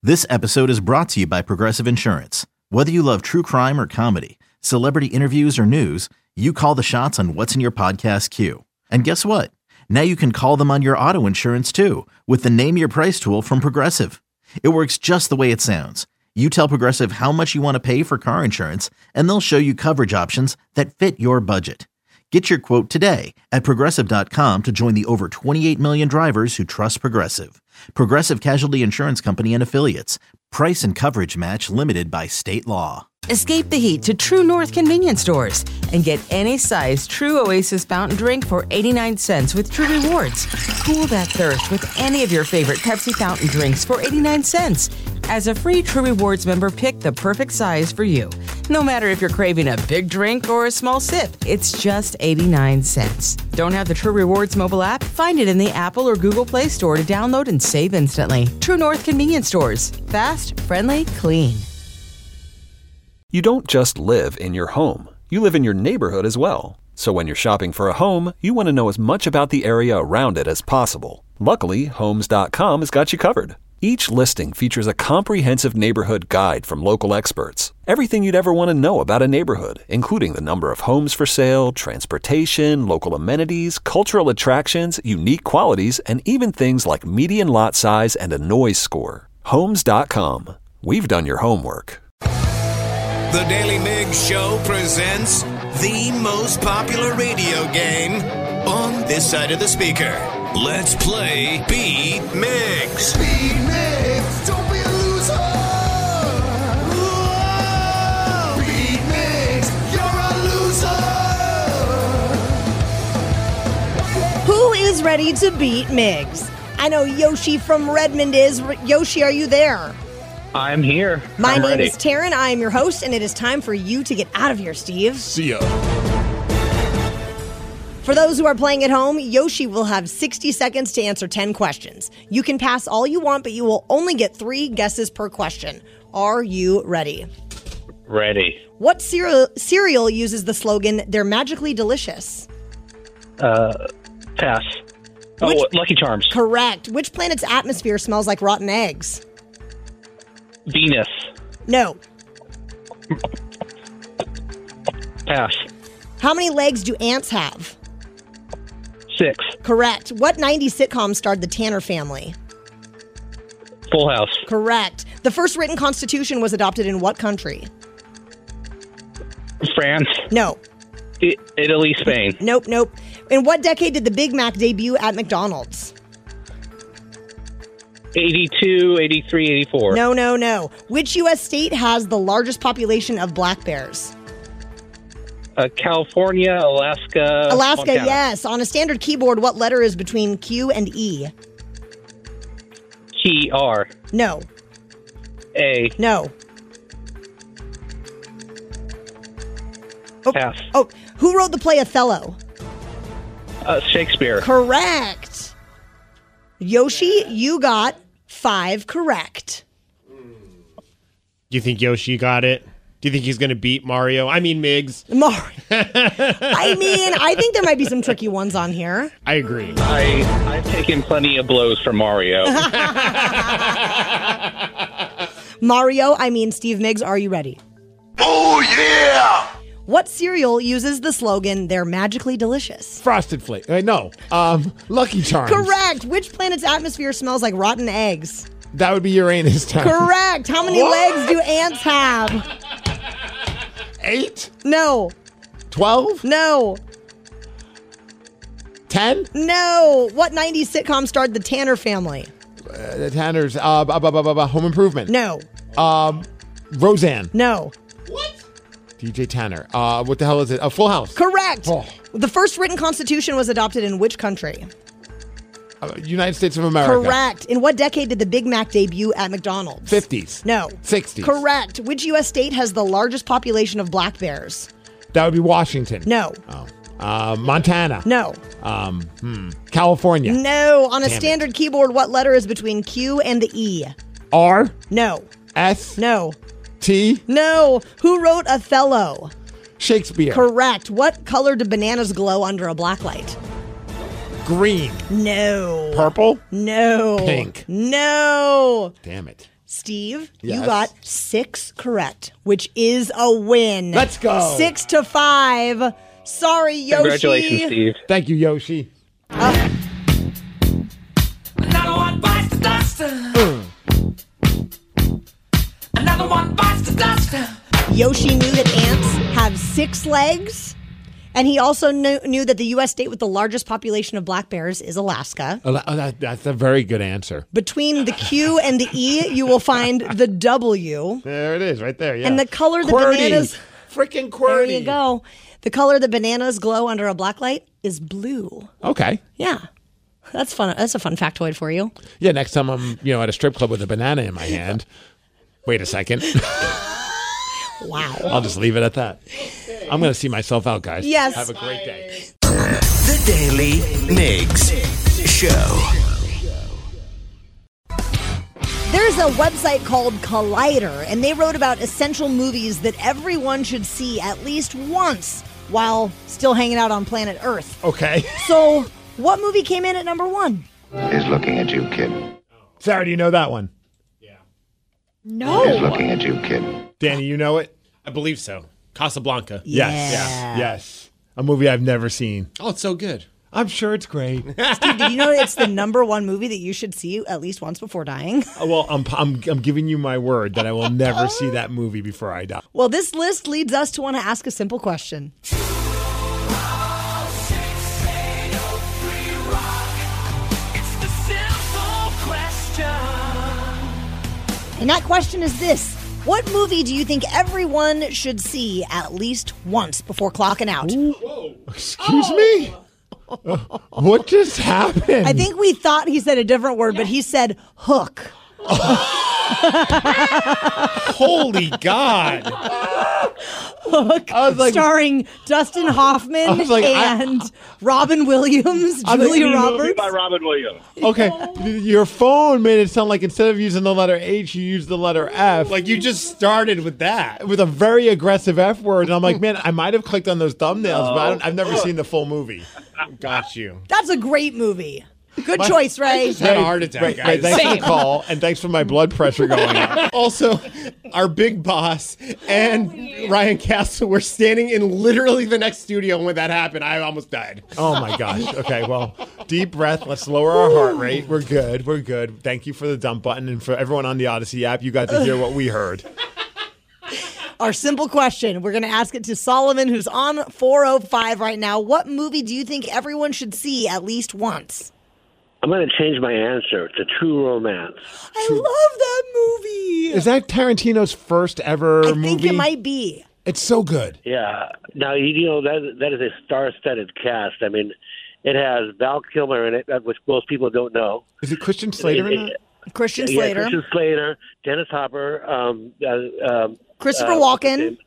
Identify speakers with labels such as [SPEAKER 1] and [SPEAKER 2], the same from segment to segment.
[SPEAKER 1] This episode is brought to you by Progressive Insurance. Whether you love true crime or comedy, celebrity interviews or news, you call the shots on what's in your podcast queue. And guess what? Now you can call them on your auto insurance too with the Name Your Price tool from Progressive. It works just the way it sounds. You tell Progressive how much you want to pay for car insurance, and they'll show you coverage options that fit your budget. Get your quote today at Progressive.com to join the over 28 million drivers who trust Progressive. Progressive Casualty Insurance Company and Affiliates. Price and coverage match limited by state law.
[SPEAKER 2] Escape the heat to True North convenience stores and get any size True Oasis fountain drink for 89 cents with True Rewards. Cool that thirst with any of your favorite Pepsi fountain drinks for 89 cents. As a free True Rewards member, pick the perfect size for you. No matter if you're craving a big drink or a small sip, it's just 89 cents. Don't have the True Rewards mobile app? Find it in the Apple or Google Play Store to download and save instantly. True North convenience stores. Fast, friendly, clean.
[SPEAKER 3] You don't just live in your home. You live in your neighborhood as well. So when you're shopping for a home, you want to know as much about the area around it as possible. Luckily, Homes.com has got you covered. Each listing features a comprehensive neighborhood guide from local experts. Everything you'd ever want to know about a neighborhood, including the number of homes for sale, transportation, local amenities, cultural attractions, unique qualities, and even things like median lot size and a noise score. Homes.com. We've done your homework.
[SPEAKER 4] The Daily Migs Show presents the most popular radio game on this side of the speaker. Let's play Beat Migs.
[SPEAKER 5] Beat Migs, don't be a loser. Whoa. Beat Migs, you're a loser.
[SPEAKER 6] Who is ready to beat Migs? I know Yoshi from Redmond is. Yoshi, are you there?
[SPEAKER 7] I'm here.
[SPEAKER 6] My name is Taryn. I am your host, and it is time for you to get out of here, Steve.
[SPEAKER 5] See ya.
[SPEAKER 6] For those who are playing at home, Yoshi will have 60 seconds to answer 10 questions. You can pass all you want, but you will only get 3 guesses per question. Are you ready?
[SPEAKER 7] Ready.
[SPEAKER 6] What cereal uses the slogan, "They're magically delicious"?
[SPEAKER 7] Pass. Lucky Charms.
[SPEAKER 6] Correct. Which planet's atmosphere smells like rotten eggs?
[SPEAKER 7] Venus.
[SPEAKER 6] No.
[SPEAKER 7] Pass.
[SPEAKER 6] How many legs do ants have?
[SPEAKER 7] 6.
[SPEAKER 6] Correct. What 90s sitcom starred the Tanner family?
[SPEAKER 7] Full House.
[SPEAKER 6] Correct. The first written constitution was adopted in what country?
[SPEAKER 7] France.
[SPEAKER 6] No.
[SPEAKER 7] Italy, Spain.
[SPEAKER 6] Nope. In what decade did the Big Mac debut at McDonald's?
[SPEAKER 7] 82, 83, 84.
[SPEAKER 6] No. Which U.S. state has the largest population of black bears?
[SPEAKER 7] California, Alaska. Montana.
[SPEAKER 6] Yes. On a standard keyboard, what letter is between Q and E?
[SPEAKER 7] Key, R.
[SPEAKER 6] No.
[SPEAKER 7] A.
[SPEAKER 6] No.
[SPEAKER 7] Pass.
[SPEAKER 6] Who wrote the play Othello?
[SPEAKER 7] Shakespeare.
[SPEAKER 6] Correct. Yoshi, you got 5 correct.
[SPEAKER 8] Do you think Yoshi got it? Do you think he's going to beat Mario? I mean, Migs.
[SPEAKER 6] I think there might be some tricky ones on here.
[SPEAKER 8] I agree.
[SPEAKER 7] I've taken plenty of blows from Mario.
[SPEAKER 6] Steve Migs, are you ready?
[SPEAKER 5] Oh, yeah.
[SPEAKER 6] What cereal uses the slogan, "They're magically delicious"?
[SPEAKER 8] Frosted Flakes. Lucky Charms.
[SPEAKER 6] Correct. Which planet's atmosphere smells like rotten eggs?
[SPEAKER 8] That would be Uranus time.
[SPEAKER 6] Correct. How many legs do ants have?
[SPEAKER 8] 8?
[SPEAKER 6] No.
[SPEAKER 8] 12?
[SPEAKER 6] No.
[SPEAKER 8] 10?
[SPEAKER 6] No. What 90s sitcom starred the Tanner family?
[SPEAKER 8] The Tanners. Home Improvement.
[SPEAKER 6] No.
[SPEAKER 8] Roseanne.
[SPEAKER 6] No.
[SPEAKER 8] What? DJ Tanner. What the hell is it? Full House.
[SPEAKER 6] Correct.
[SPEAKER 8] Oh.
[SPEAKER 6] The first written constitution was adopted in which country?
[SPEAKER 8] United States of America.
[SPEAKER 6] Correct. In what decade did the Big Mac debut at McDonald's?
[SPEAKER 8] 50s.
[SPEAKER 6] No.
[SPEAKER 8] 60s.
[SPEAKER 6] Correct. Which U.S. state has the largest population of black bears?
[SPEAKER 8] That would be Washington.
[SPEAKER 6] No.
[SPEAKER 8] Montana.
[SPEAKER 6] No.
[SPEAKER 8] California.
[SPEAKER 6] No. On a standard keyboard, what letter is between Q and the E?
[SPEAKER 8] R.
[SPEAKER 6] No.
[SPEAKER 8] S.
[SPEAKER 6] No.
[SPEAKER 8] T.
[SPEAKER 6] No. Who wrote Othello?
[SPEAKER 8] Shakespeare.
[SPEAKER 6] Correct. What color do bananas glow under a blacklight?
[SPEAKER 8] Green.
[SPEAKER 6] No.
[SPEAKER 8] Purple.
[SPEAKER 6] No.
[SPEAKER 8] Pink.
[SPEAKER 6] No.
[SPEAKER 8] Damn it.
[SPEAKER 6] Steve,
[SPEAKER 9] Yes.
[SPEAKER 6] you got 6 correct, which is a win.
[SPEAKER 9] Let's go.
[SPEAKER 6] 6-5. Sorry, Yoshi.
[SPEAKER 7] Congratulations, Steve.
[SPEAKER 9] Thank you, Yoshi.
[SPEAKER 5] Another one bites the dust. Another one bites the dust.
[SPEAKER 6] Yoshi knew that ants have 6 legs, and he also knew that the U.S. state with the largest population of black bears is Alaska.
[SPEAKER 9] That's a very good answer.
[SPEAKER 6] Between the Q and the E, you will find the W.
[SPEAKER 9] There it is, right there. Yeah.
[SPEAKER 6] And the color the
[SPEAKER 9] QWERTY.
[SPEAKER 6] bananas...
[SPEAKER 9] Freaking QWERTY.
[SPEAKER 6] There you go. The color the bananas glow under a black light is blue.
[SPEAKER 9] Okay.
[SPEAKER 6] Yeah. That's fun. That's a fun factoid for you.
[SPEAKER 9] Yeah, next time I'm, at a strip club with a banana in my hand. Wait a second.
[SPEAKER 6] Wow.
[SPEAKER 9] I'll just leave it at that. I'm going to see myself out, guys.
[SPEAKER 6] Yes.
[SPEAKER 9] Have a great day.
[SPEAKER 4] The Daily Migs Show.
[SPEAKER 6] There's a website called Collider, and they wrote about essential movies that everyone should see at least once while still hanging out on planet Earth.
[SPEAKER 9] Okay.
[SPEAKER 6] So, what movie came in at number 1?
[SPEAKER 10] Is looking at you, kid.
[SPEAKER 9] Sarah, do you know that one?
[SPEAKER 6] No.
[SPEAKER 10] Is looking at you, kid.
[SPEAKER 9] Danny, you know it?
[SPEAKER 8] I believe so. Casablanca.
[SPEAKER 9] Yes. A movie I've never seen.
[SPEAKER 8] Oh, it's so good.
[SPEAKER 9] I'm sure it's great.
[SPEAKER 6] Steve, did you know it's the number 1 movie that you should see at least once before dying?
[SPEAKER 9] Well, I'm giving you my word that I will never see that movie before I die.
[SPEAKER 6] Well, this list leads us to want to ask a simple question. And that question is this. What movie do you think everyone should see at least once before clocking out?
[SPEAKER 9] Excuse me? What just happened?
[SPEAKER 6] I think we thought he said a different word, but he said hook.
[SPEAKER 8] Holy God.
[SPEAKER 6] Hook,
[SPEAKER 9] I was like-
[SPEAKER 6] starring Dustin Hoffman
[SPEAKER 9] I was like,
[SPEAKER 6] and Robin Williams, Julia Roberts.
[SPEAKER 7] By Robin Williams.
[SPEAKER 9] Okay, your phone made it sound like instead of using the letter H, you used the letter F.
[SPEAKER 8] Like you just started with that.
[SPEAKER 9] With a very aggressive F word. And I'm like, man, I might have clicked on those thumbnails, but I've never seen the full movie.
[SPEAKER 8] Got you.
[SPEAKER 6] That's a great movie. Good choice, Ray.
[SPEAKER 8] just had a heart attack,
[SPEAKER 9] Ray,
[SPEAKER 8] guys.
[SPEAKER 9] thanks for the call, and thanks for my blood pressure going up.
[SPEAKER 8] Also, our big boss and Ryan Castle were standing in literally the next studio when that happened. I almost died.
[SPEAKER 9] Oh my gosh. Okay, well, deep breath. Let's lower our heart rate. We're good. We're good. Thank you for the dump button, and for everyone on the Odyssey app, you got to hear what we heard.
[SPEAKER 6] Our simple question. We're going to ask it to Solomon, who's on 405 right now. What movie do you think everyone should see at least once?
[SPEAKER 11] I'm going to change my answer to True Romance.
[SPEAKER 6] I love that movie.
[SPEAKER 9] Is that Tarantino's first ever movie?
[SPEAKER 6] I think it might be.
[SPEAKER 9] It's so good.
[SPEAKER 11] Yeah. Now, that is a star-studded cast. I mean, it has Val Kilmer in it, which most people don't know.
[SPEAKER 9] Is it Christian Slater in that?
[SPEAKER 6] Christian Slater.
[SPEAKER 11] Christian Slater, Dennis Hopper,
[SPEAKER 6] Christopher Walken.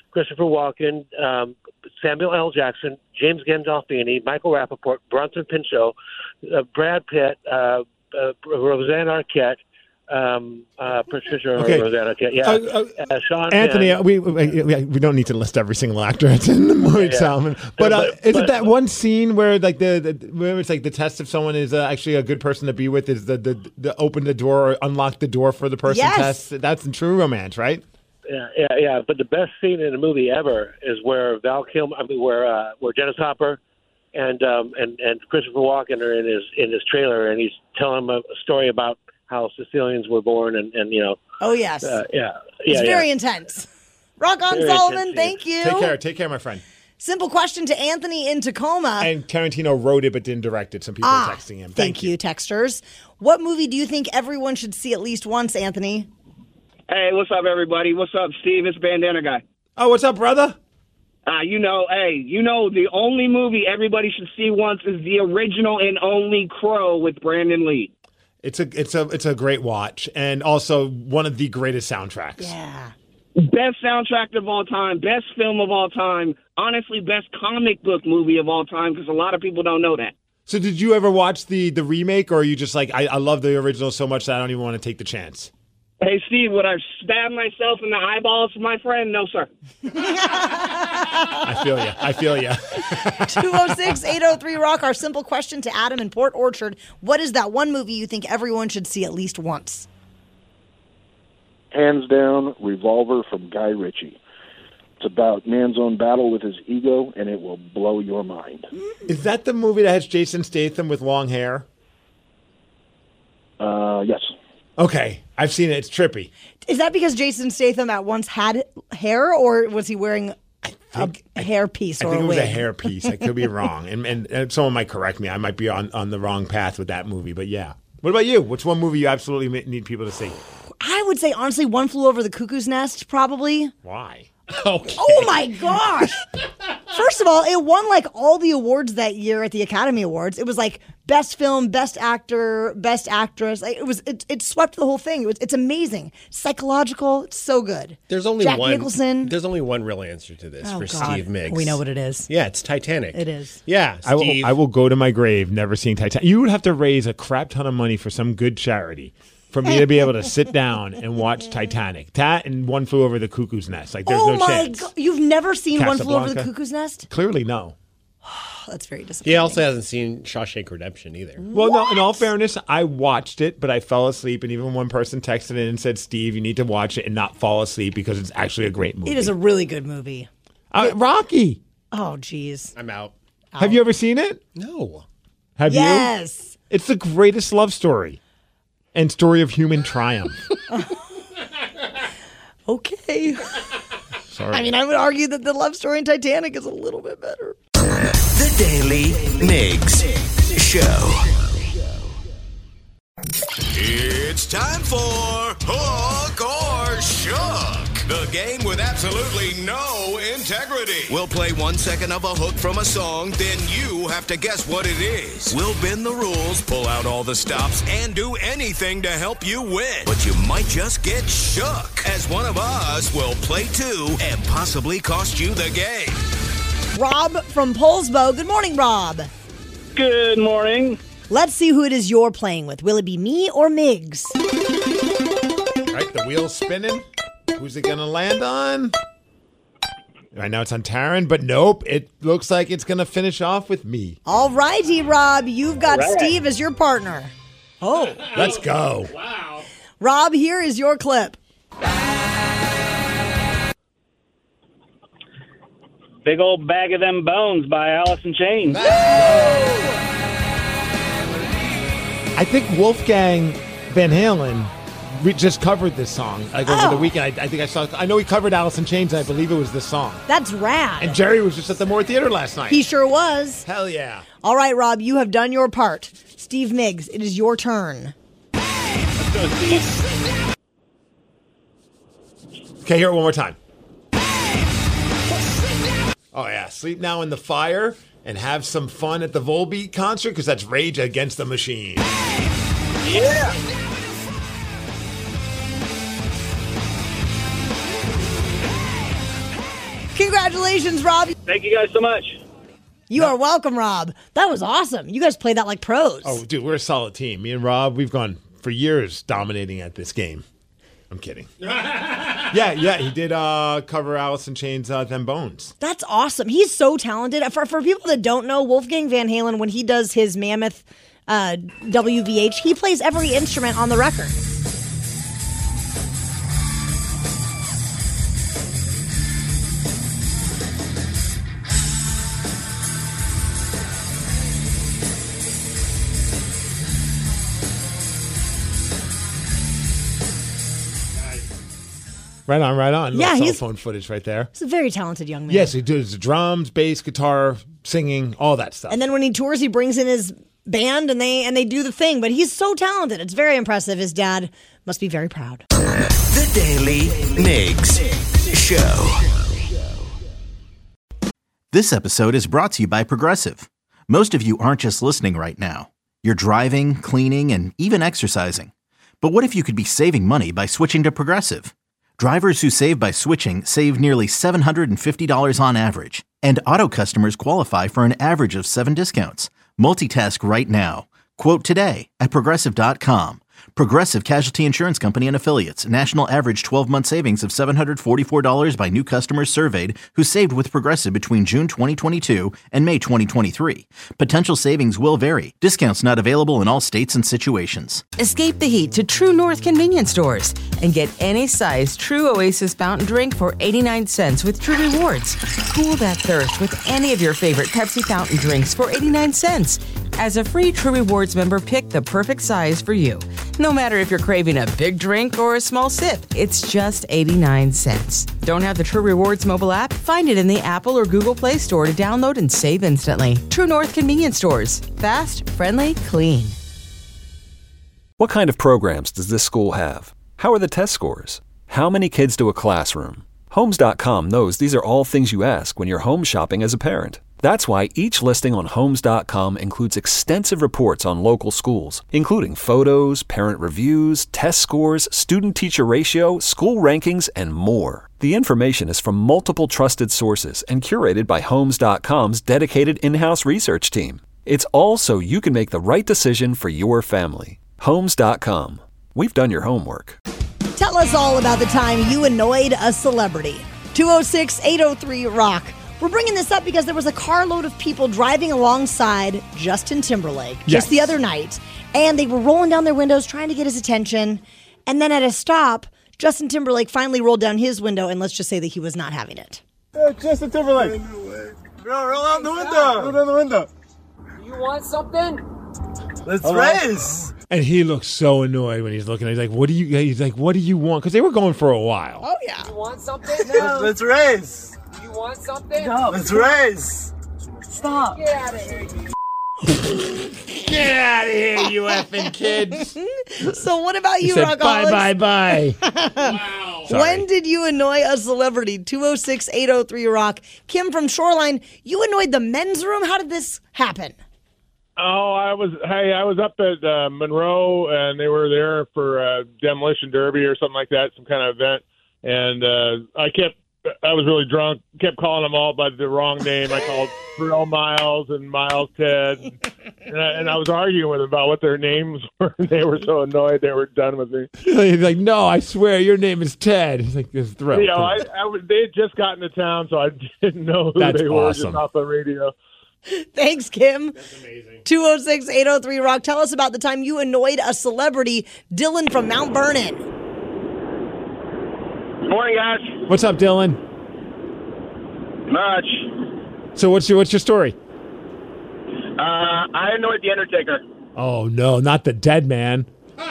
[SPEAKER 11] Samuel L. Jackson, James Gandolfini, Michael Rappaport, Bronson Pinchot, Brad Pitt, Roseanne Arquette, Patricia Roseanne Arquette, Sean
[SPEAKER 9] Anthony,
[SPEAKER 11] Penn.
[SPEAKER 9] we don't need to list every single actor that's in the movie, Solomon. But isn't that one scene where like where it's like the test if someone is actually a good person to be with is the open the door or unlock the door for the person test? That's in True Romance, right?
[SPEAKER 11] Yeah. But the best scene in the movie ever is where Val Kilmer, where Dennis Hopper and Christopher Walken are in his trailer, and he's telling him a story about how Sicilians were born, and
[SPEAKER 6] Oh yes. It's very intense. Rock on, very Solomon. Thank you.
[SPEAKER 9] Take care, my friend.
[SPEAKER 6] Simple question to Anthony in Tacoma.
[SPEAKER 9] And Tarantino wrote it but didn't direct it. Some people are texting him.
[SPEAKER 6] Thank you, texters. What movie do you think everyone should see at least once, Anthony?
[SPEAKER 12] Hey, what's up, everybody? What's up, Steve? It's Bandana Guy.
[SPEAKER 9] Oh, what's up, brother?
[SPEAKER 12] The only movie everybody should see once is the original and only Crow with Brandon Lee.
[SPEAKER 9] It's a great watch, and also one of the greatest soundtracks.
[SPEAKER 6] Yeah.
[SPEAKER 12] Best soundtrack of all time, best film of all time, honestly, best comic book movie of all time, because a lot of people don't know that.
[SPEAKER 9] So did you ever watch the remake, or are you just like, I love the original so much that I don't even want to take the chance?
[SPEAKER 12] Hey, Steve, would I stab myself in the eyeballs for my friend? No, sir.
[SPEAKER 9] I feel you.
[SPEAKER 6] 206-803-ROCK, our simple question to Adam in Port Orchard. What is that one movie you think everyone should see at least once?
[SPEAKER 13] hands down, Revolver from Guy Ritchie. It's about man's own battle with his ego, and it will blow your mind.
[SPEAKER 9] Is that the movie that has Jason Statham with long hair?
[SPEAKER 13] Yes.
[SPEAKER 9] Okay, I've seen it. It's trippy.
[SPEAKER 6] Is that because Jason Statham at once had hair, or was he wearing a hair piece or
[SPEAKER 9] I think
[SPEAKER 6] a
[SPEAKER 9] it was
[SPEAKER 6] wig?
[SPEAKER 9] a hair piece. I could be wrong. And someone might correct me. I might be on the wrong path with that movie, but yeah. What about you? What's one movie you absolutely need people to see?
[SPEAKER 6] I would say, honestly, One Flew Over the Cuckoo's Nest, probably.
[SPEAKER 9] Why?
[SPEAKER 8] Okay.
[SPEAKER 6] Oh, my gosh. First of all, it won like all the awards that year at the Academy Awards. It was like best film, best actor, best actress. Like, it swept the whole thing. It's amazing. Psychological. It's so good.
[SPEAKER 8] There's only
[SPEAKER 6] Jack
[SPEAKER 8] one.
[SPEAKER 6] Nicholson.
[SPEAKER 8] There's only one real answer to this for
[SPEAKER 6] God.
[SPEAKER 8] Steve Miggs.
[SPEAKER 6] We know what it is.
[SPEAKER 8] Yeah, it's Titanic.
[SPEAKER 6] It is.
[SPEAKER 8] Yeah, Steve.
[SPEAKER 9] I will go to my grave never seeing Titanic. You would have to raise a crap ton of money for some good charity for me to be able to sit down and watch Titanic. That and One Flew Over the Cuckoo's Nest. Like, there's no chance.
[SPEAKER 6] God. You've never seen One Flew Over the
[SPEAKER 9] Casablanca?
[SPEAKER 6] Cuckoo's Nest?
[SPEAKER 9] Clearly, no.
[SPEAKER 6] That's very disappointing.
[SPEAKER 8] He also hasn't seen Shawshank Redemption either.
[SPEAKER 9] Well, no, in all fairness, I watched it, but I fell asleep. And even one person texted in and said, Steve, you need to watch it and not fall asleep because it's actually a great movie.
[SPEAKER 6] It is a really good movie.
[SPEAKER 9] Rocky.
[SPEAKER 6] Oh, jeez.
[SPEAKER 8] I'm out.
[SPEAKER 9] Have you ever seen it?
[SPEAKER 8] No.
[SPEAKER 9] Have you?
[SPEAKER 6] Yes.
[SPEAKER 9] It's the greatest love story and story of human triumph.
[SPEAKER 6] Okay.
[SPEAKER 9] Sorry.
[SPEAKER 6] I mean, I would argue that the love story in Titanic is a little bit better.
[SPEAKER 4] The Daily Migs Show. It's time for Hook or Shook, the game with absolutely no integrity. We'll play 1 second of a hook from a song, then you have to guess what it is. We'll bend the rules, pull out all the stops, and do anything to help you win. But you might just get shook, as one of us will play too and possibly cost you the game.
[SPEAKER 6] Rob from Polsbo. Good morning, Rob.
[SPEAKER 7] Good morning.
[SPEAKER 6] Let's see who it is you're playing with. Will it be me or Miggs?
[SPEAKER 9] Right, the wheel's spinning. Who's it going to land on? Right now it's on Taryn, but nope. It looks like it's going to finish off with me.
[SPEAKER 6] All righty, Rob. You've got Steve as your partner. Oh.
[SPEAKER 9] Let's go.
[SPEAKER 8] Wow.
[SPEAKER 6] Rob, here is your clip.
[SPEAKER 7] Big old bag of them bones by Alice in Chains.
[SPEAKER 9] I think Wolfgang Van Halen just covered this song over the weekend. I know he covered Alice in Chains, and I believe it was this song.
[SPEAKER 6] That's rad.
[SPEAKER 9] And Jerry was just at the Moore Theater last night.
[SPEAKER 6] He sure was.
[SPEAKER 9] Hell yeah.
[SPEAKER 6] All right, Rob, you have done your part. Steve Miggs, it is your turn.
[SPEAKER 7] Let's go, Steve.
[SPEAKER 9] Okay, hear it one more time. Oh, yeah. Sleep Now in the Fire and have some fun at the Volbeat concert because that's Rage Against the Machine.
[SPEAKER 7] Yeah.
[SPEAKER 6] Congratulations, Rob.
[SPEAKER 7] Thank you guys so much.
[SPEAKER 6] You are welcome, Rob. That was awesome. You guys played that like pros.
[SPEAKER 9] Oh, dude, we're a solid team. Me and Rob, we've gone for years dominating at this game. I'm kidding. Yeah, he did cover Alice in Chains' Them Bones.
[SPEAKER 6] That's awesome. He's so talented. For people that don't know, Wolfgang Van Halen, when he does his Mammoth WVH, he plays every instrument on the record.
[SPEAKER 9] Right on.
[SPEAKER 6] Yeah,
[SPEAKER 9] Little
[SPEAKER 6] he's
[SPEAKER 9] cell phone footage right there.
[SPEAKER 6] He's a very talented young man.
[SPEAKER 9] Yes, he does drums, bass, guitar, singing, all that stuff.
[SPEAKER 6] And then when he tours, he brings in his band and they do the thing. But he's so talented. It's very impressive. His dad must be very proud.
[SPEAKER 4] The Daily Migs Show.
[SPEAKER 1] This episode is brought to you by Progressive. Most of you aren't just listening right now. You're driving, cleaning, and even exercising. But what if you could be saving money by switching to Progressive? Drivers who save by switching save nearly $750 on average. And auto customers qualify for an average of 7 discounts. Multitask right now. Quote today at Progressive.com. Progressive Casualty Insurance Company and Affiliates. National average 12-month savings of $744 by new customers surveyed who saved with Progressive between June 2022 and May 2023. Potential savings will vary. Discounts not available in all states and situations.
[SPEAKER 2] Escape the heat to True North convenience stores and get any size True Oasis fountain drink for 89 cents with True Rewards. Cool that thirst with any of your favorite Pepsi fountain drinks for 89 cents. As a free True Rewards member, pick the perfect size for you. No matter if you're craving a big drink or a small sip, it's just 89 cents. Don't have the True Rewards mobile app? Find it in the Apple or Google Play Store to download and save instantly. True North convenience stores. Fast, friendly, clean.
[SPEAKER 3] What kind of programs does this school have? How are the test scores? How many kids do a classroom? Homes.com knows these are all things you ask when you're home shopping as a parent. That's why each listing on Homes.com includes extensive reports on local schools, including photos, parent reviews, test scores, student-teacher ratio, school rankings, and more. The information is from multiple trusted sources and curated by Homes.com's dedicated in-house research team. It's all so you can make the right decision for your family. Homes.com. We've done your homework.
[SPEAKER 6] Tell us all about the time you annoyed a celebrity. 206-803-ROCK. We're bringing this up because there was a carload of people driving alongside Justin Timberlake just the other night, and they were rolling down their windows trying to get his attention. And then at a stop, Justin Timberlake finally rolled down his window, and let's just say that he was not having it.
[SPEAKER 5] Justin Timberlake. Bro, roll down the window. Roll down the window.
[SPEAKER 14] You want something?
[SPEAKER 5] Let's race.
[SPEAKER 9] And he looks so annoyed when he's looking. He's like, "What do you?" He's like, "What do you want?" Because they were going for a while.
[SPEAKER 6] Oh yeah.
[SPEAKER 14] You want something? No.
[SPEAKER 5] Let's race.
[SPEAKER 14] You want something?
[SPEAKER 5] No. Let's race.
[SPEAKER 14] Stop. Get out of here.
[SPEAKER 9] Get out of here, you effing kids.
[SPEAKER 6] So what about you,
[SPEAKER 9] Rockaholics? Bye.
[SPEAKER 6] Wow. When did you annoy a celebrity? 206-803-ROCK. Kim from Shoreline, you annoyed the men's room. How did this happen?
[SPEAKER 15] Oh, I was up at Monroe, and they were there for a demolition derby or something like that, some kind of event. And I was really drunk, kept calling them all by the wrong name. I called Pharrell Miles and Miles Ted, and I was arguing with them about what their names were. They were so annoyed they were done with me.
[SPEAKER 9] He's like, "No, I swear your name is Ted." He's like, "This thrill."
[SPEAKER 15] You know, they had just gotten to town, so I didn't know who they were just off the radio.
[SPEAKER 6] Thanks, Kim. That's amazing. 206-803-ROCK. Tell us about the time you annoyed a celebrity. Dylan from Mount Vernon.
[SPEAKER 16] Morning, guys.
[SPEAKER 9] What's up, Dylan?
[SPEAKER 16] Much.
[SPEAKER 9] So what's your story?
[SPEAKER 16] I annoyed The Undertaker.
[SPEAKER 9] Oh no, not the dead man.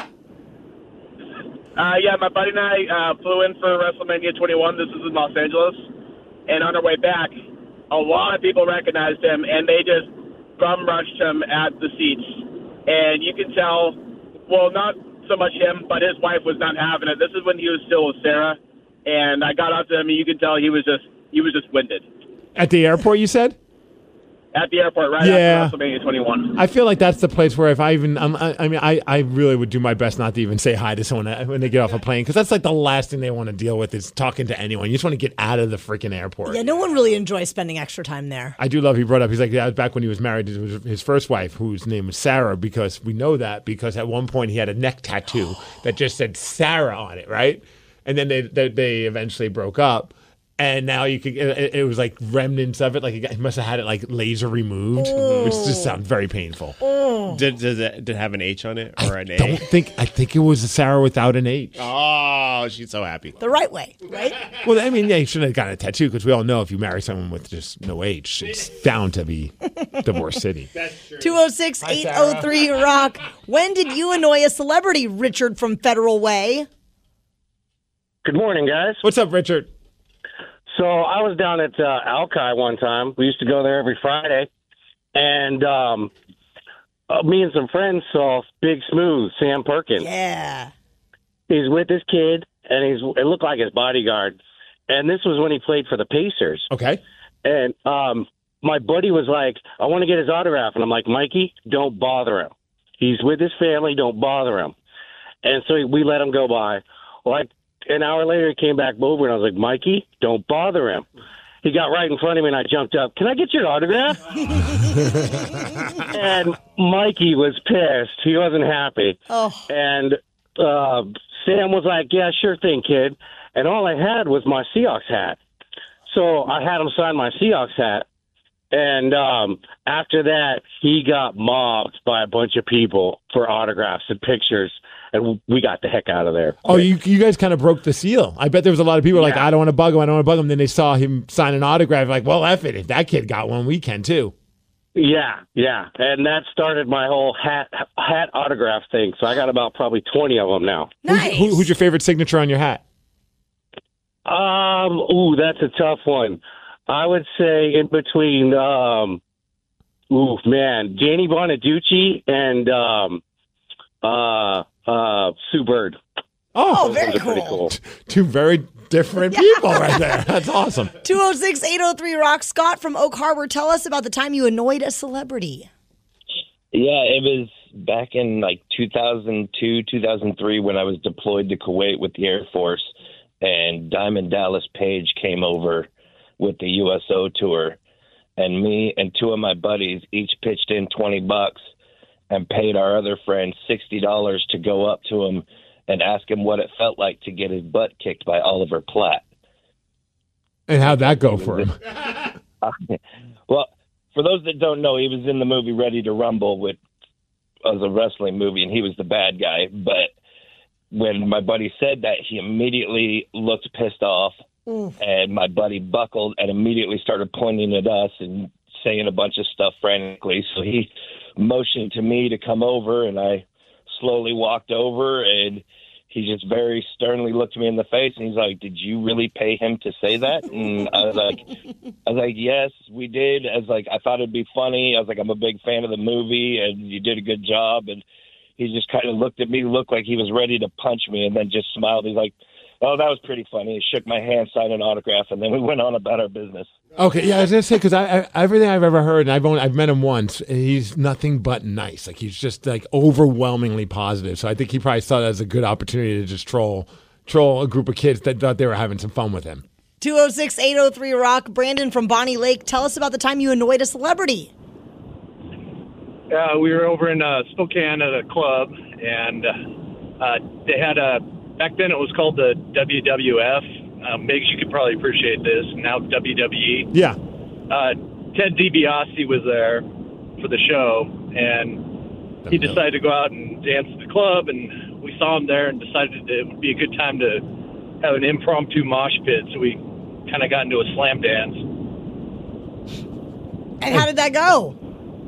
[SPEAKER 16] Yeah, my buddy and I flew in for WrestleMania 21. This is in Los Angeles. And on our way back, a lot of people recognized him, and they just bum-rushed him at the seats. And you can tell, well, not so much him, but his wife was not having it. This is when he was still with Sarah. And I got up to him, and you can tell he was just winded.
[SPEAKER 9] At the airport, you said?
[SPEAKER 16] At the airport, right after WrestleMania 21.
[SPEAKER 9] I feel like that's the place where if I even, I really would do my best not to even say hi to someone when they get off a plane, because that's like the last thing they want to deal with is talking to anyone. You just want to get out of the freaking airport.
[SPEAKER 6] Yeah, no one really enjoys spending extra time there.
[SPEAKER 9] I do love he brought up, he's like, that was back when he was married to his first wife, whose name was Sarah, because we know that because at one point he had a neck tattoo that just said Sarah on it, right? And then they eventually broke up. And now you could. It was like remnants of it. Like he must have had it like laser removed, which just sounds very painful.
[SPEAKER 8] Did it have an H on it or an A?
[SPEAKER 9] I think it was a Sarah without an H.
[SPEAKER 8] Oh, she's so happy.
[SPEAKER 6] The right way, right?
[SPEAKER 9] Well, I mean, yeah, you shouldn't have gotten a tattoo because we all know if you marry someone with just no H, it's bound to be Divorce City.
[SPEAKER 6] That's true. 206-803-ROCK. When did you annoy a celebrity? Richard from Federal Way.
[SPEAKER 17] Good morning, guys.
[SPEAKER 9] What's up, Richard?
[SPEAKER 17] So I was down at Alki one time. We used to go there every Friday. And me and some friends saw Big Smooth, Sam Perkins.
[SPEAKER 6] Yeah.
[SPEAKER 17] He's with his kid, and it looked like his bodyguard. And this was when he played for the Pacers.
[SPEAKER 9] Okay.
[SPEAKER 17] And my buddy was like, I want to get his autograph. And I'm like, Mikey, don't bother him. He's with his family. Don't bother him. And so we let him go by. Like an hour later, he came back over, and I was like, Mikey, don't bother him. he got right in front of me, and I jumped up. Can I get your autograph? And Mikey was pissed. He wasn't happy.
[SPEAKER 6] Oh.
[SPEAKER 17] And Sam was like, yeah, sure thing, kid. And all I had was my Seahawks hat. So I had him sign my Seahawks hat. And after that, he got mobbed by a bunch of people for autographs and pictures, and we got the heck out of there.
[SPEAKER 9] Oh, you guys kind of broke the seal. I bet there was a lot of people like, I don't want to bug him, I don't want to bug him. Then they saw him sign an autograph, like, well, F it. If that kid got one, we can too.
[SPEAKER 17] Yeah. And that started my whole hat autograph thing. So I got about probably 20 of them now.
[SPEAKER 6] Nice.
[SPEAKER 9] Who's your favorite signature on your hat?
[SPEAKER 17] That's a tough one. I would say in between, Danny Bonaducci and Sue Bird.
[SPEAKER 6] Oh, very
[SPEAKER 17] Pretty cool.
[SPEAKER 9] Two very different people right there. That's awesome.
[SPEAKER 6] 206-803-ROCK. Scott from Oak Harbor, tell us about the time you annoyed a celebrity.
[SPEAKER 18] Yeah, it was back in like 2002, 2003 when I was deployed to Kuwait with the Air Force, and Diamond Dallas Page came over with the USO tour, and me and two of my buddies each pitched in $20 and paid our other friend $60 to go up to him and ask him what it felt like to get his butt kicked by Oliver Platt.
[SPEAKER 9] And how'd that go for him?
[SPEAKER 18] Well, for those that don't know, he was in the movie Ready to Rumble, which was a wrestling movie, and he was the bad guy. But when my buddy said that, he immediately looked pissed off. And my buddy buckled and immediately started pointing at us and saying a bunch of stuff frantically. So he motioned to me to come over, and I slowly walked over, and he just very sternly looked me in the face, and he's like, "Did you really pay him to say that?" And I was like, "Yes, we did." I was like, "I thought it'd be funny." I was like, "I'm a big fan of the movie, and you did a good job." And he just kind of looked at me, looked like he was ready to punch me, and then just smiled. He's like, "Oh, that was pretty funny." He shook my hand, signed an autograph, and then we went on about our business.
[SPEAKER 9] Okay, yeah, I was gonna say, because everything I've ever heard, and I've met him once, and he's nothing but nice. Like, he's just like overwhelmingly positive. So I think he probably saw that as a good opportunity to just troll a group of kids that thought they were having some fun with him.
[SPEAKER 6] 206-803-ROCK. Brandon from Bonnie Lake, tell us about the time you annoyed a celebrity.
[SPEAKER 19] We were over in Spokane at a club, and they had back then it was called the WWF. Migs, you could probably appreciate this. Now WWE.
[SPEAKER 9] Yeah.
[SPEAKER 19] Ted DiBiase was there for the show, and he decided to go out and dance at the club, and we saw him there and decided it would be a good time to have an impromptu mosh pit, so we kind of got into a slam dance.
[SPEAKER 6] And how did that go?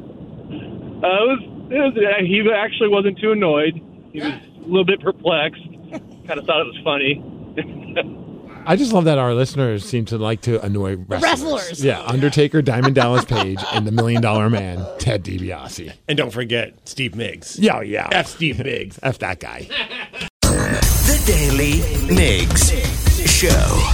[SPEAKER 19] He actually wasn't too annoyed. He was a little bit perplexed. Kind of thought it was funny.
[SPEAKER 9] I just love that our listeners seem to like to annoy wrestlers. Yeah, Undertaker, Diamond Dallas Page, and the $1 Million Man, Ted DiBiase.
[SPEAKER 8] And don't forget Steve Miggs.
[SPEAKER 9] Yeah.
[SPEAKER 8] F Steve Miggs.
[SPEAKER 9] F that guy.
[SPEAKER 4] The Daily Miggs Show.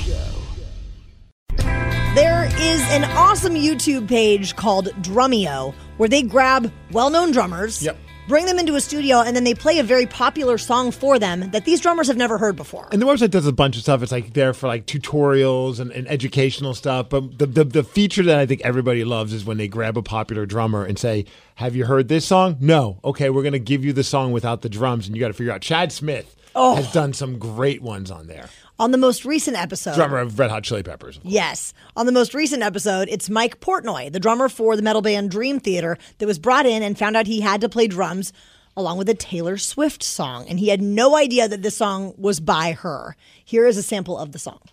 [SPEAKER 6] There is an awesome YouTube page called Drumeo where they grab well-known drummers, bring them into a studio, and then they play a very popular song for them that these drummers have never heard before.
[SPEAKER 9] And the website does a bunch of stuff. It's like there for like tutorials and educational stuff. But the feature that I think everybody loves is when they grab a popular drummer and say, "Have you heard this song?" "No." "Okay, we're going to give you the song without the drums, and you got to figure out." Chad Smith has done some great ones on there.
[SPEAKER 6] On the most recent episode...
[SPEAKER 9] Drummer of Red Hot Chili Peppers.
[SPEAKER 6] Yes. On the most recent episode, it's Mike Portnoy, the drummer for the metal band Dream Theater, that was brought in and found out he had to play drums along with a Taylor Swift song. And he had no idea that this song was by her. Here is a sample of the song.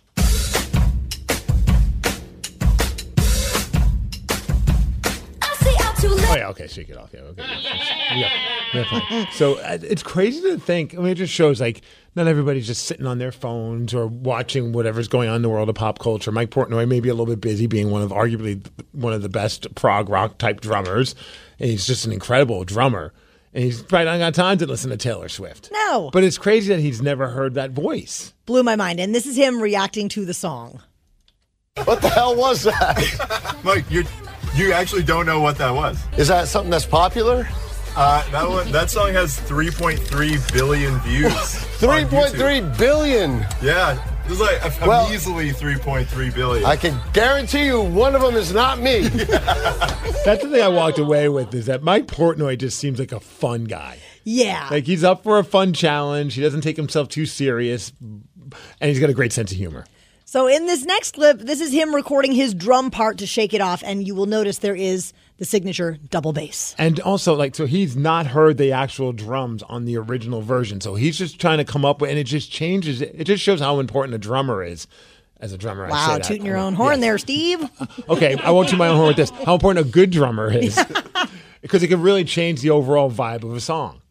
[SPEAKER 9] Oh, yeah, okay, shake it off. Okay. Yeah, so it's crazy to think. I mean, it just shows like not everybody's just sitting on their phones or watching whatever's going on in the world of pop culture. Mike Portnoy may be a little bit busy being arguably one of the best prog rock type drummers. And he's just an incredible drummer. And he's probably not got time to listen to Taylor Swift.
[SPEAKER 6] No.
[SPEAKER 9] But it's crazy that he's never heard that voice.
[SPEAKER 6] Blew my mind. And this is him reacting to the song.
[SPEAKER 5] What the hell was that? Mike, you actually don't know what that was. Is that something that's popular? That song has 3.3 billion views. 3.3 billion? Yeah. This is like a measly $3.3 billion.
[SPEAKER 20] I can guarantee you one of them is not me.
[SPEAKER 9] That's the thing I walked away with, is that Mike Portnoy just seems like a fun guy.
[SPEAKER 6] Yeah.
[SPEAKER 9] Like, he's up for a fun challenge. He doesn't take himself too serious, and he's got a great sense of humor.
[SPEAKER 6] So in this next clip, this is him recording his drum part to Shake It Off, and you will notice there is the signature double bass.
[SPEAKER 9] And also, so he's not heard the actual drums on the original version. So he's just trying to come up with, and it just changes. It just shows how important a drummer is. As a drummer, I say
[SPEAKER 6] Wow,
[SPEAKER 9] that.
[SPEAKER 6] tooting your own horn there, Steve.
[SPEAKER 9] Okay, I won't toot my own horn with this. How important a good drummer is. Because it can really change the overall vibe of a song.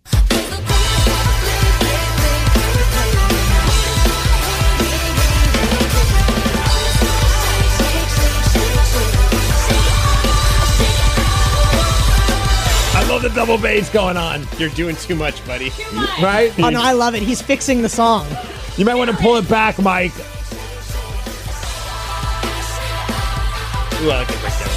[SPEAKER 9] I love the double bass going on.
[SPEAKER 8] You're doing too much, buddy.
[SPEAKER 9] Right?
[SPEAKER 6] Oh, no, I love it. He's fixing the song.
[SPEAKER 9] You might want to pull it back, Mike.
[SPEAKER 8] Ooh, I like it breakdown.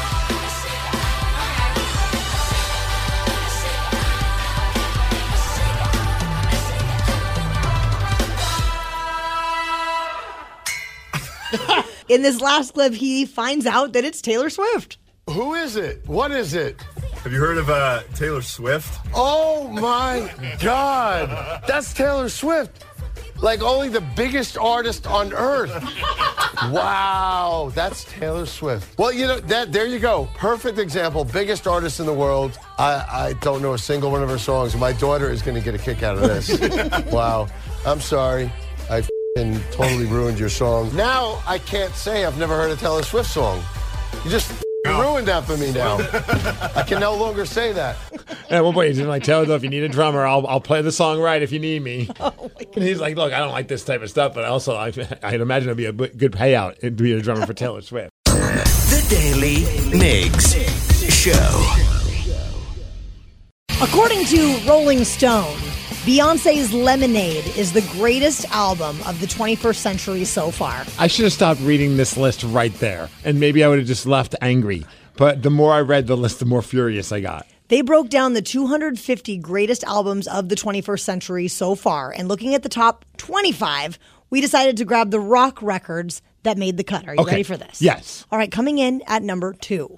[SPEAKER 6] In this last clip, he finds out that it's Taylor Swift.
[SPEAKER 20] Who is it? What is it?
[SPEAKER 5] Have you heard of Taylor Swift?
[SPEAKER 20] Oh my God. That's Taylor Swift. Like only the biggest artist on earth. Wow, that's Taylor Swift. Well, you know, there you go. Perfect example. Biggest artist in the world. I don't know a single one of her songs. My daughter is going to get a kick out of this. Wow. I'm sorry. I totally ruined your song. Now I can't say I've never heard a Taylor Swift song. You just ruined that for me now. I can no longer say that.
[SPEAKER 9] At one point, he's like, Taylor, though, if you need a drummer, I'll play the song right if you need me.
[SPEAKER 6] Oh
[SPEAKER 9] and he's like, look, I don't like this type of stuff, but also I'd imagine it'd be a good payout to be a drummer for Taylor Swift.
[SPEAKER 4] The Daily Migs Show.
[SPEAKER 6] According to Rolling Stone, Beyonce's Lemonade is the greatest album of the 21st century so far.
[SPEAKER 9] I should have stopped reading this list right there, and maybe I would have just left angry. But the more I read the list, the more furious I got.
[SPEAKER 6] They broke down the 250 greatest albums of the 21st century so far, and looking at the top 25, we decided to grab the rock records that made the cut. Are you ready for this?
[SPEAKER 9] Yes.
[SPEAKER 6] All right, coming in at number 2.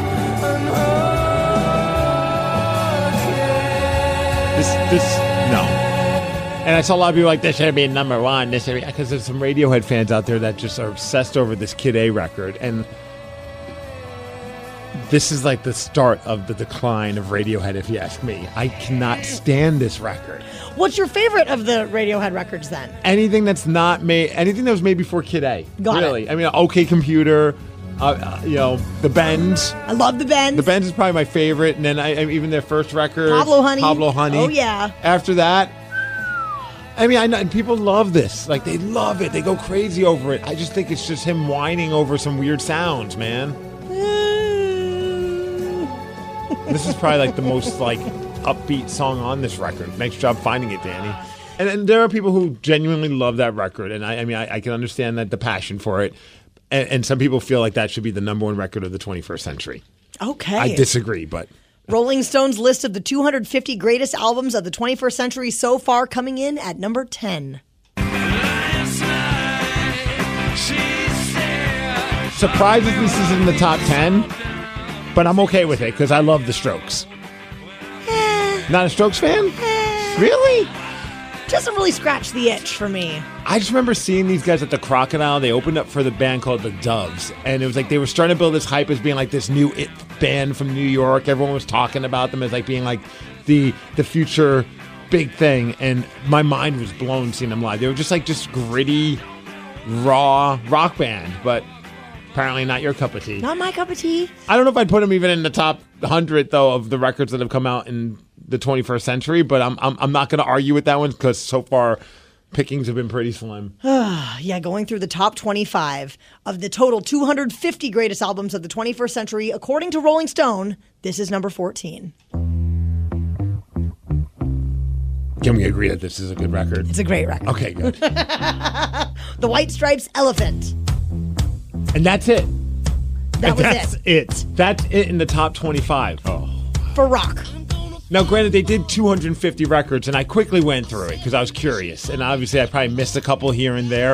[SPEAKER 9] No. And I saw a lot of people like, this should be number one. This should be, because there's some Radiohead fans out there that just are obsessed over this Kid A record. And this is like the start of the decline of Radiohead, if you ask me. I cannot stand this record.
[SPEAKER 6] What's your favorite of the Radiohead records then?
[SPEAKER 9] Anything that's not made, anything that was made before Kid A.
[SPEAKER 6] Got it.
[SPEAKER 9] Really. I mean, OK Computer, The Bends.
[SPEAKER 6] I love The Bends.
[SPEAKER 9] The Bends is probably my favorite. And then even their first record,
[SPEAKER 6] Pablo Honey.
[SPEAKER 9] Oh,
[SPEAKER 6] yeah.
[SPEAKER 9] After that, I mean, I know people love this. Like, they love it. They go crazy over it. I just think it's just him whining over some weird sounds, man. This is probably like the most upbeat song on this record. Nice job finding it, Danny. And there are people who genuinely love that record, and I can understand that the passion for it. And some people feel like that should be the number one record of the 21st century.
[SPEAKER 6] Okay.
[SPEAKER 9] I disagree, but
[SPEAKER 6] Rolling Stone's list of the 250 greatest albums of the 21st century so far, coming in at number 10.
[SPEAKER 9] Surprises this is in the top 10, but I'm okay with it because I love the Strokes. Not a Strokes fan? Really?
[SPEAKER 6] Doesn't really scratch the itch for me.
[SPEAKER 9] I just remember seeing these guys at the Crocodile. They opened up for the band called the Doves, and it was like they were starting to build this hype as being like this new it band from New York. Everyone was talking about them as like being like the future big thing, and my mind was blown seeing them live. They were just gritty, raw rock band, but apparently not your cup of tea.
[SPEAKER 6] Not my cup of tea.
[SPEAKER 9] I don't know if I'd put them even in the top 100 though of the records that have come out in the 21st century, but I'm not going to argue with that one because so far pickings have been pretty slim.
[SPEAKER 6] Yeah, going through the top 25 of the total 250 greatest albums of the 21st century, according to Rolling Stone, this is number 14.
[SPEAKER 9] Can we agree that this is a good record?
[SPEAKER 6] It's a great record.
[SPEAKER 9] Okay, good.
[SPEAKER 6] The White Stripes' Elephant.
[SPEAKER 9] And that's it.
[SPEAKER 6] That's
[SPEAKER 9] it. That's it in the top 25. Oh.
[SPEAKER 6] For rock.
[SPEAKER 9] Now, granted, they did 250 records, and I quickly went through it because I was curious. And obviously, I probably missed a couple here and there.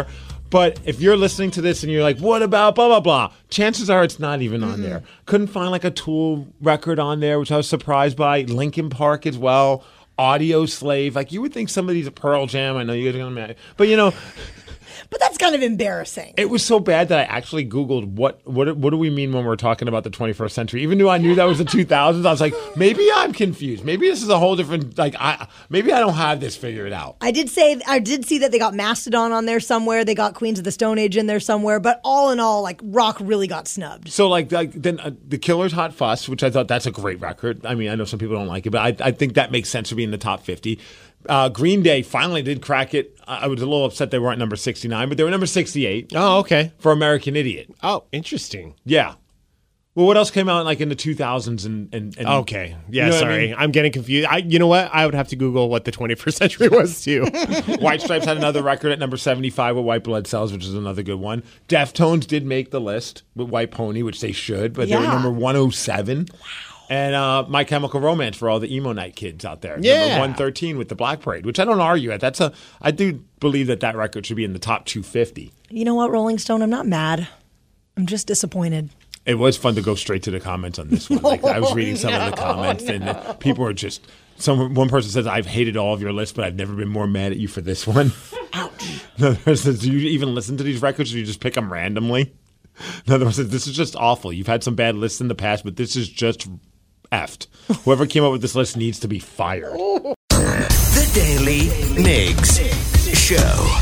[SPEAKER 9] But if you're listening to this and you're like, what about blah, blah, blah, chances are it's not even on there. Couldn't find like a Tool record on there, which I was surprised by. Linkin Park as well. Audio Slave. Like, you would think some of these are Pearl Jam. I know you guys are going to be mad. But, you know.
[SPEAKER 6] But that's kind of embarrassing.
[SPEAKER 9] It was so bad that I actually Googled what do we mean when we're talking about the 21st century. Even though I knew that was the 2000s, I was like, maybe I'm confused. Maybe this is a whole different, maybe I don't have this figured out.
[SPEAKER 6] I did see that they got Mastodon on there somewhere. They got Queens of the Stone Age in there somewhere. But all in all, like, rock really got snubbed.
[SPEAKER 9] So, then The Killer's Hot Fuss, which I thought that's a great record. I mean, I know some people don't like it, but I think that makes sense to be in the top 50. Green Day finally did crack it. I was a little upset they weren't number 69, but they were number 68.
[SPEAKER 8] Oh, okay.
[SPEAKER 9] For American Idiot.
[SPEAKER 8] Oh, interesting.
[SPEAKER 9] Yeah. Well, what else came out in the 2000s and
[SPEAKER 8] okay. Yeah,
[SPEAKER 9] you know
[SPEAKER 8] sorry.
[SPEAKER 9] what I mean?
[SPEAKER 8] I'm getting confused. You know what? I would have to Google what the 21st century was, too.
[SPEAKER 9] White Stripes had another record at number 75 with White Blood Cells, which is another good one. Deftones did make the list with White Pony, which they should, but they were number 107. Wow. And My Chemical Romance for all the emo night kids out there.
[SPEAKER 8] Yeah.
[SPEAKER 9] Number 113 with the Black Parade, which I don't argue at. I do believe that record should be in the top 250.
[SPEAKER 6] You know what, Rolling Stone? I'm not mad. I'm just disappointed.
[SPEAKER 9] It was fun to go straight to the comments on this one. I was reading some of the comments, and people were just... One person says, I've hated all of your lists, but I've never been more mad at you for this one.
[SPEAKER 6] Ouch.
[SPEAKER 9] Another person says, do you even listen to these records, or do you just pick them randomly? Another one says, this is just awful. You've had some bad lists in the past, but this is just... effed. Whoever came up with this list needs to be fired.
[SPEAKER 4] The Daily Migs Show.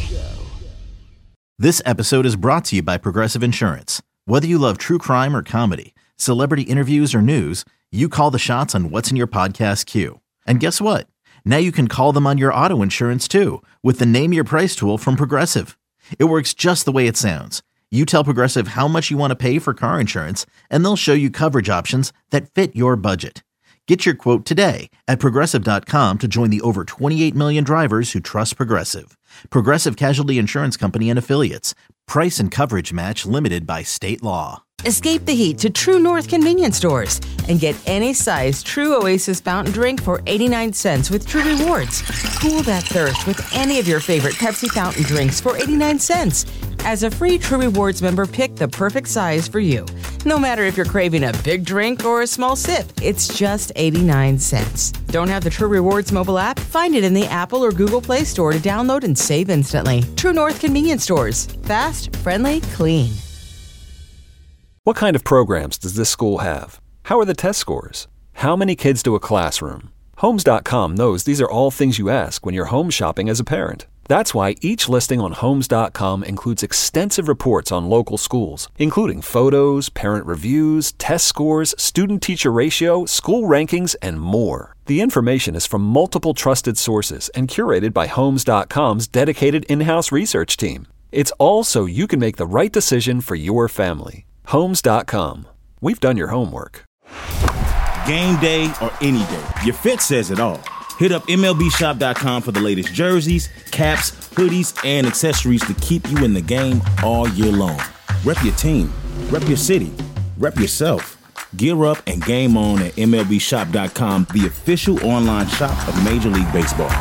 [SPEAKER 1] This episode is brought to you by Progressive Insurance. Whether you love true crime or comedy, celebrity interviews or news, you call the shots on what's in your podcast queue. And guess what? Now you can call them on your auto insurance too with the Name Your Price tool from Progressive. It works just the way it sounds. You tell Progressive how much you want to pay for car insurance, and they'll show you coverage options that fit your budget. Get your quote today at Progressive.com to join the over 28 million drivers who trust Progressive. Progressive Casualty Insurance Company and Affiliates. Price and coverage match limited by state law.
[SPEAKER 2] Escape the heat to True North convenience stores and get any size True Oasis fountain drink for 89 cents with True Rewards. Cool that thirst with any of your favorite Pepsi fountain drinks for 89 cents. As a free True Rewards member, pick the perfect size for you. No matter if you're craving a big drink or a small sip, it's just 89 cents. Don't have the True Rewards mobile app? Find it in the Apple or Google Play Store to download and save instantly. True North convenience stores. Fast, friendly, clean.
[SPEAKER 3] What kind of programs does this school have? How are the test scores? How many kids do a classroom? Homes.com knows these are all things you ask when you're home shopping as a parent. That's why each listing on Homes.com includes extensive reports on local schools, including photos, parent reviews, test scores, student-teacher ratio, school rankings, and more. The information is from multiple trusted sources and curated by Homes.com's dedicated in-house research team. It's all so you can make the right decision for your family. Homes.com. We've done your homework.
[SPEAKER 21] Game day or any day, your fit says it all. Hit up MLBshop.com for the latest jerseys, caps, hoodies, and accessories to keep you in the game all year long. Rep your team, rep your city, rep yourself. Gear up and game on at MLBshop.com, the official online shop of Major League Baseball.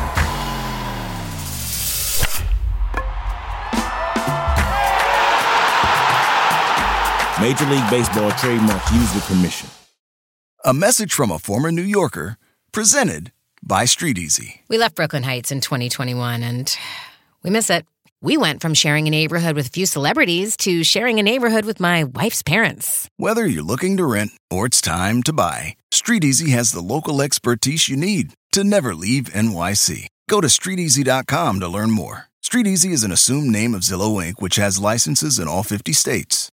[SPEAKER 21] Major League Baseball trademark used with permission.
[SPEAKER 22] A message from a former New Yorker, presented by Street Easy.
[SPEAKER 23] We left Brooklyn Heights in 2021, and we miss it. We went from sharing a neighborhood with a few celebrities to sharing a neighborhood with my wife's parents.
[SPEAKER 22] Whether you're looking to rent or it's time to buy, Street Easy has the local expertise you need to never leave NYC. Go to StreetEasy.com to learn more. Street Easy is an assumed name of Zillow Inc., which has licenses in all 50 states.